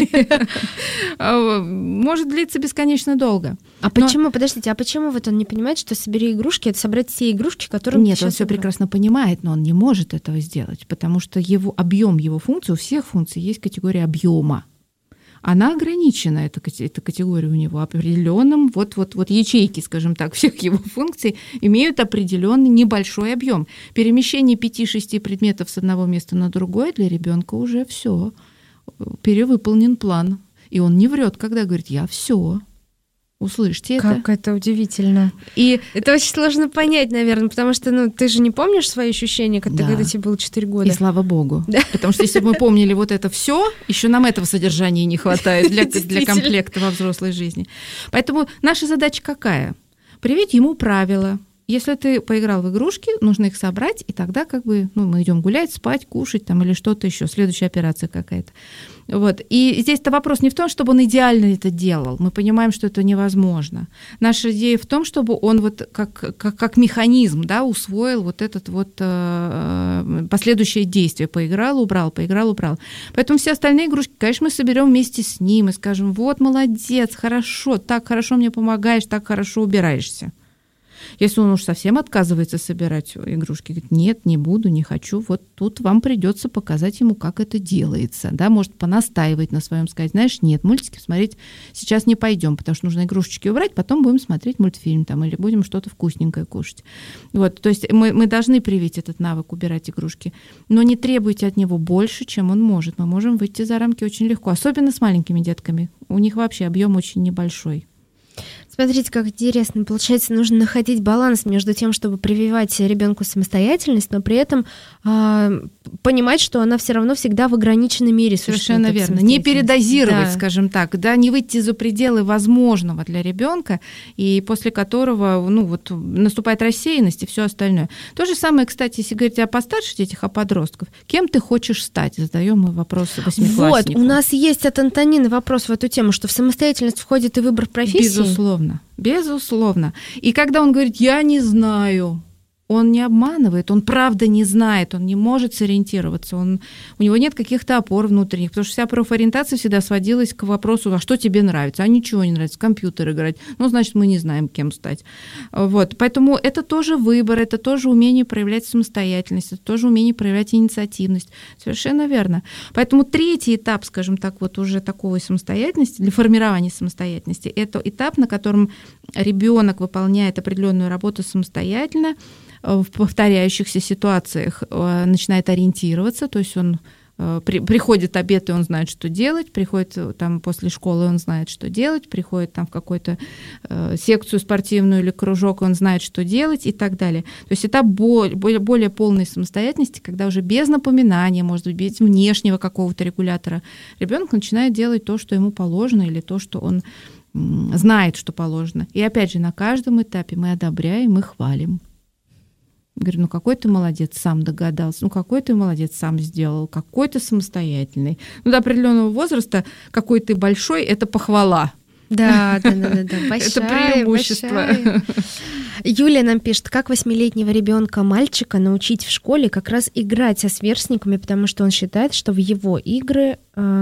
E: может длиться бесконечно долго.
D: Подождите, а почему вот он не понимает, что собери игрушки — это собрать все игрушки, которые...
E: Нет, он все прекрасно понимает, но он не может этого сделать, потому что объем его функций, у всех функций есть категория объема. Она ограничена, эта категория у него, определенным, вот ячейки, скажем так, всех его функций имеют определенный небольшой объем. Перемещение 5-6 предметов с одного места на другое для ребенка уже все, перевыполнен план. И он не врет, когда говорит: я все. Услышьте это.
D: Как это удивительно.
E: И
D: это очень сложно понять, наверное, потому что ты же не помнишь свои ощущения, когда тебе было 4 года.
E: И слава богу. Да. Потому что если бы мы помнили вот это все, еще нам этого содержания не хватает для комплекта во взрослой жизни. Поэтому наша задача какая? Привить ему правила Если ты поиграл в игрушки, нужно их собрать, и тогда как бы, мы идем гулять, спать, кушать там, или что-то еще, следующая операция какая-то. Вот. И здесь-то вопрос не в том, чтобы он идеально это делал. Мы понимаем, что это невозможно. Наша идея в том, чтобы он вот как механизм, да, усвоил вот этот вот последующее действие. Поиграл, убрал, поиграл, убрал. Поэтому все остальные игрушки, конечно, мы соберем вместе с ним и скажем: вот, молодец, хорошо, так хорошо мне помогаешь, так хорошо убираешься. Если он уж совсем отказывается собирать игрушки, говорит: нет, не буду, не хочу, вот тут вам придется показать ему, как это делается. Да? Может понастаивать на своем, сказать: знаешь, нет, мультики смотреть сейчас не пойдем, потому что нужно игрушечки убрать, потом будем смотреть мультфильм там, или будем что-то вкусненькое кушать. Вот, то есть мы должны привить этот навык убирать игрушки, но не требуйте от него больше, чем он может. Мы можем выйти за рамки очень легко, особенно с маленькими детками. У них вообще объем очень небольшой.
D: Смотрите, как интересно. Получается, нужно находить баланс между тем, чтобы прививать ребенку самостоятельность, но при этом понимать, что она все равно всегда в ограниченной мере существует.
E: Совершенно верно. Не передозировать, да, скажем так, да, не выйти за пределы возможного для ребенка, и после которого наступает рассеянность и все остальное. То же самое, кстати, если говорить о постарше детях, о подростках. Кем ты хочешь стать? Задаем мы вопросы восьмикласснику.
D: Вот, у нас есть от Антонины вопрос в эту тему, что в самостоятельность входит и выбор профессии.
E: Безусловно. И когда он говорит: я не знаю, он не обманывает, он правда не знает, он не может сориентироваться, у него нет каких-то опор внутренних, потому что вся профориентация всегда сводилась к вопросу: а что тебе нравится? А ничего не нравится, в компьютер играть. Значит, мы не знаем, кем стать. Вот. Поэтому это тоже выбор, это тоже умение проявлять самостоятельность, это тоже умение проявлять инициативность. Совершенно верно. Поэтому третий этап, скажем так, вот уже такой самостоятельности, для формирования самостоятельности, это этап, на котором ребенок выполняет определенную работу самостоятельно, в повторяющихся ситуациях начинает ориентироваться, то есть он приходит обед, и он знает, что делать, приходит там после школы, он знает, что делать, приходит там в какую-то секцию спортивную или кружок, он знает, что делать и так далее. То есть этап более полной самостоятельности, когда уже без напоминания, может быть, без внешнего какого-то регулятора ребенок начинает делать то, что ему положено, или то, что он знает, что положено. И опять же, на каждом этапе мы одобряем и хвалим. Говорю: какой ты молодец, сам догадался, какой ты молодец, сам сделал, какой ты самостоятельный. До определенного возраста какой ты большой — это похвала.
D: Да, большая,
E: это преимущество.
D: Большая. Юлия нам пишет: как 8-летнего ребенка, мальчика, научить в школе как раз играть со сверстниками, потому что он считает, что в его игры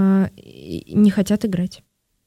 D: не хотят играть.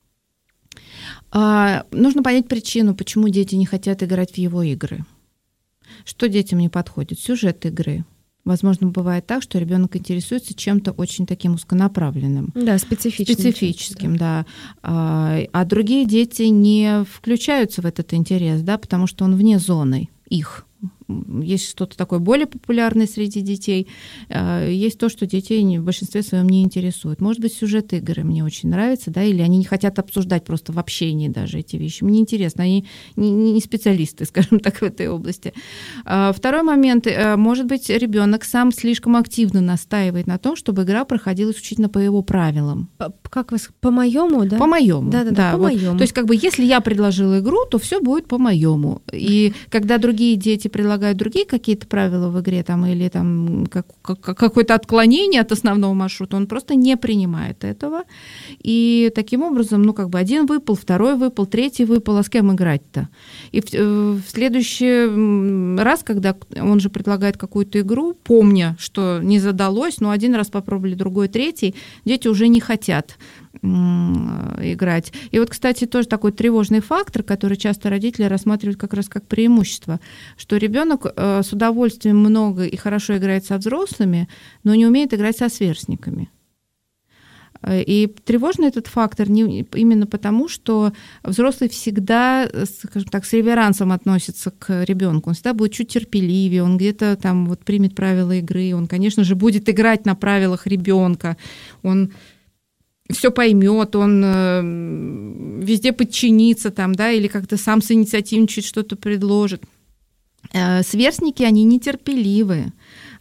E: Нужно понять причину, почему дети не хотят играть в его игры. Что детям не подходит? Сюжет игры. Возможно, бывает так, что ребенок интересуется чем-то очень таким узконаправленным.
D: Да, специфическим,
E: да. А другие дети не включаются в этот интерес, да, потому что он вне зоны их. Есть что-то такое более популярное среди детей, есть то, что детей в большинстве своем не интересует. Может быть, сюжет игры мне очень нравится, да, или они не хотят обсуждать просто в общении даже эти вещи. Мне интересно, они не специалисты, скажем так, в этой области. Второй момент, может быть, ребенок сам слишком активно настаивает на том, чтобы игра проходила исключительно по его правилам.
D: Как вы по-моему, да?
E: По-моему.
D: Да, по-моему.
E: Вот. То есть, если я предложила игру, то все будет по-моему. И когда другие дети предлагают другие какие-то правила в игре там, или там какое-то отклонение от основного маршрута, он просто не принимает этого. И таким образом, один выпал, второй выпал, третий выпал, а с кем играть-то? И в следующий раз, когда он же предлагает какую-то игру, помня, что не задалось, но один раз попробовали, другой, третий, дети уже не хотят играть. И вот, кстати, тоже такой тревожный фактор, который часто родители рассматривают как раз как преимущество, что ребенок с удовольствием много и хорошо играет со взрослыми, но не умеет играть со сверстниками. И тревожный этот фактор именно потому, что взрослый всегда, скажем так, с реверансом относится к ребенку. Он всегда будет чуть терпеливее, он где-то там примет правила игры, он, конечно же, будет играть на правилах ребенка, он все поймет, он везде подчинится там, да, или как-то сам синициативничает, что-то предложит. Сверстники, они нетерпеливые,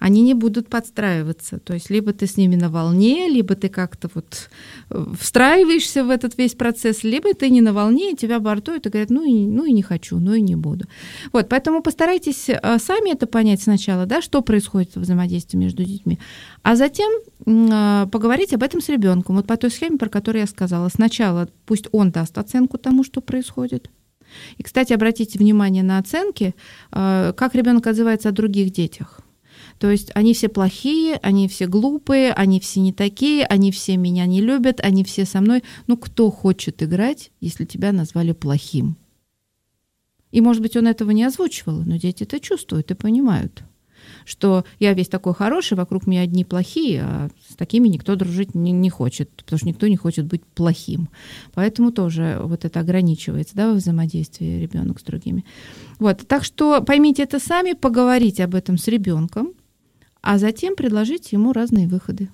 E: они не будут подстраиваться. То есть либо ты с ними на волне, либо ты как-то вот встраиваешься в этот весь процесс, либо ты не на волне, и тебя бортуют и говорят, ну и не хочу, ну и не буду. Вот, поэтому постарайтесь сами это понять сначала, да, что происходит в взаимодействии между детьми, а затем поговорить об этом с ребенком. Вот по той схеме, про которую я сказала. Сначала пусть он даст оценку тому, что происходит. И, кстати, обратите внимание на оценки, как ребенок отзывается о других детях. То есть они все плохие, они все глупые, они все не такие, они все меня не любят, они все со мной. Ну, кто хочет играть, если тебя назвали плохим? И, может быть, он этого не озвучивал, но дети это чувствуют и понимают, что я весь такой хороший, вокруг меня одни плохие, а с такими никто дружить не хочет, потому что никто не хочет быть плохим. Поэтому тоже вот это ограничивается, да, во взаимодействии ребенок с другими. Вот, так что поймите это сами, поговорите об этом с ребенком, а затем предложите ему разные выходы.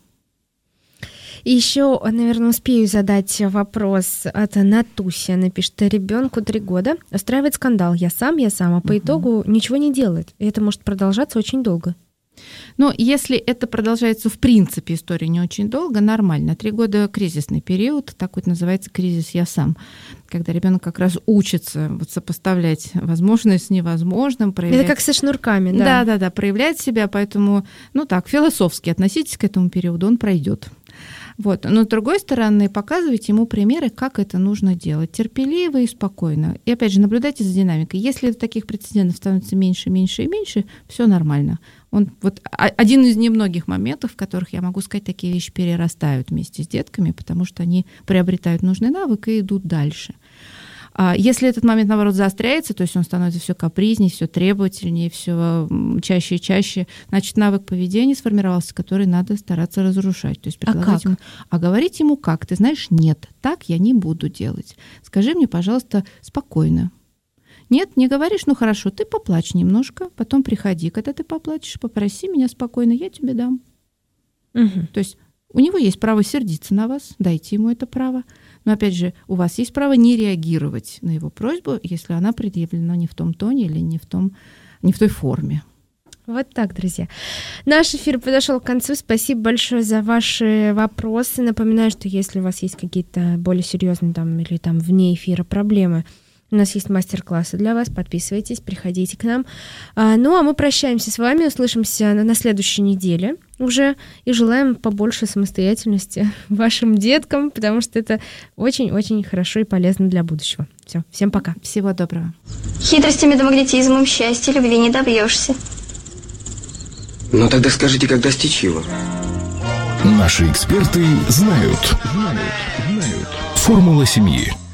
D: И еще, наверное, успею задать вопрос от Натуси. Она пишет, ребенку 3 года, устраивает скандал. Я сам, а по итогу ничего не делает. И это может продолжаться очень долго.
E: Но если это продолжается, в принципе, история не очень долго, нормально. 3 года кризисный период, так вот называется кризис «я сам», когда ребенок как раз учится вот сопоставлять возможное с невозможным.
D: Это как со шнурками, да?
E: Да, проявлять себя, поэтому, философски относитесь к этому периоду, он пройдет. Вот. Но, с другой стороны, показывайте ему примеры, как это нужно делать, терпеливо и спокойно. И, опять же, наблюдайте за динамикой. Если таких прецедентов становится меньше, меньше и меньше, все нормально. Он вот один из немногих моментов, в которых, я могу сказать, такие вещи перерастают вместе с детками, потому что они приобретают нужный навык и идут дальше. Если этот момент, наоборот, заостряется, то есть он становится все капризнее, все требовательнее, все чаще и чаще, значит, навык поведения сформировался, который надо стараться разрушать. То есть предлагать ему, говорить ему как? Ты знаешь, нет, так я не буду делать. Скажи мне, пожалуйста, спокойно. Нет, не говоришь, хорошо, ты поплачь немножко, потом приходи, когда ты поплачешь, попроси меня спокойно, я тебе дам. Угу. То есть у него есть право сердиться на вас, дайте ему это право. Но, опять же, у вас есть право не реагировать на его просьбу, если она предъявлена не в том тоне или не в той форме.
D: Вот так, друзья. Наш эфир подошел к концу. Спасибо большое за ваши вопросы. Напоминаю, что если у вас есть какие-то более серьезные или вне эфира проблемы, у нас есть мастер-классы для вас. Подписывайтесь, приходите к нам. А мы прощаемся с вами, услышимся на следующей неделе уже и желаем побольше самостоятельности вашим деткам, потому что это очень-очень хорошо и полезно для будущего. Все, всем пока.
E: Всего доброго.
A: Хитростями да магнетизмом счастья, любви не добьешься.
B: Ну тогда скажите, как достичь его?
C: Наши эксперты знают. Формула семьи.